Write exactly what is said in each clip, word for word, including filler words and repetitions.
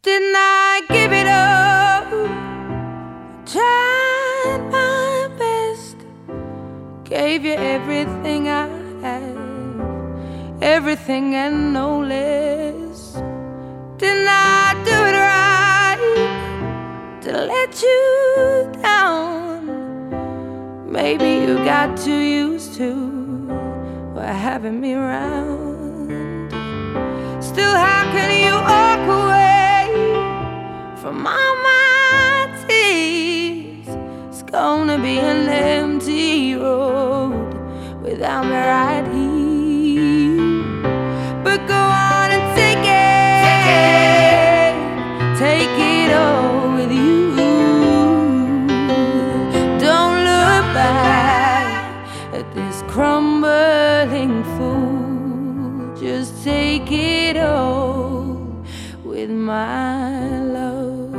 Didn't I give it up? Tried my best, gave you everything I have, everything and no less. Didn't I do it right to let you down? Maybe you got too used to having me around. Still, how can you walk away from all my tears? It's gonna be an empty road without me right here. But go on and take it, take it all with you. Don't look back at this crumbling fool. Just take it all with my love.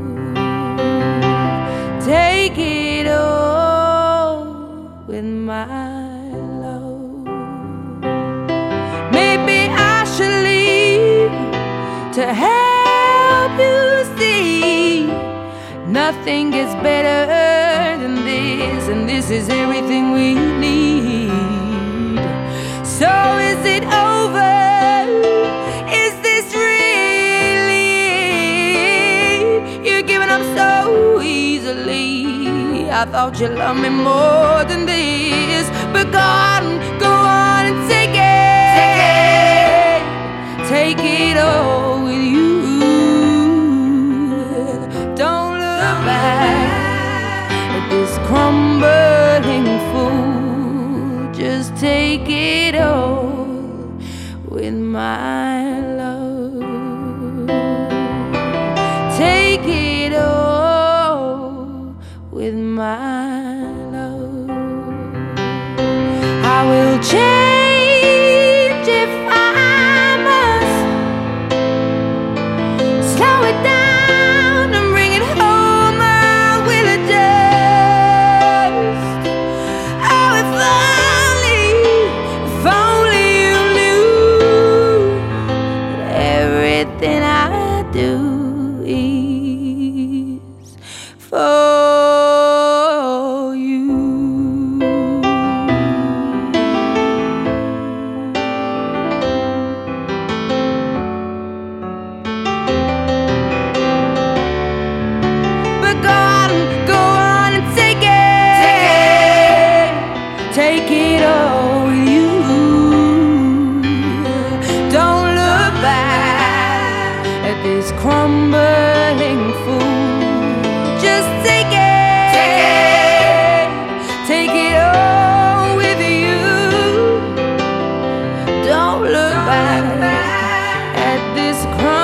Take it all with my love. Maybe I should leave to help you see nothing gets better than this, and this is everything we need. So is it over? Is this really it? You're giving up so easily. I thought you loved me more than this. But go on, go on and take it, take it all with you. Don't look back at this crumbling fool. Just take it all with my love. Take it all with my love. I will change if I must. Slow it down and bring it home. I will adjust. Oh, if only, if only you knew that everything I do is for you. But go on, go on and take it, take it all with you. Don't look back at this crumbling fool. Just take it, take it, take it all with you. Don't look back at this crumbling